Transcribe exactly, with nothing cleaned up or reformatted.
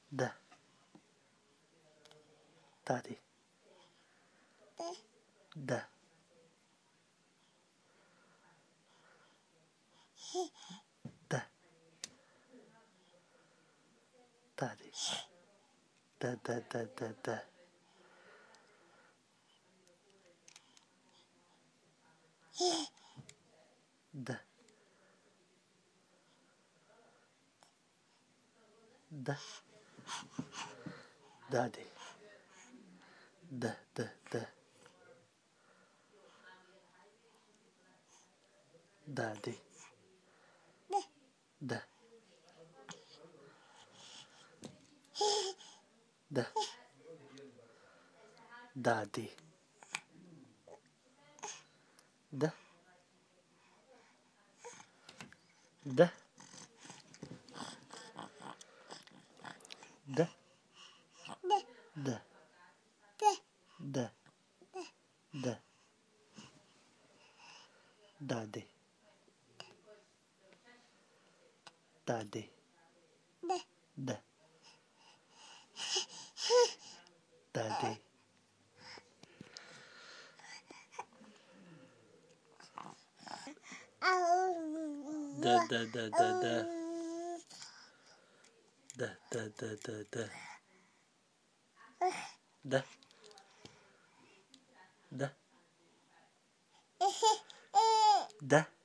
Da. Daddy. Da. Da. Daddy. Da da da da da. Da. Da. Daddy. Da da da. Daddy. Da. Da. Daddy. Da. Da. Da. Da. Da. Da. Daddy. Daddy. Da. Daddy. Da da da da da. Da da da da da. Da. Da. Da.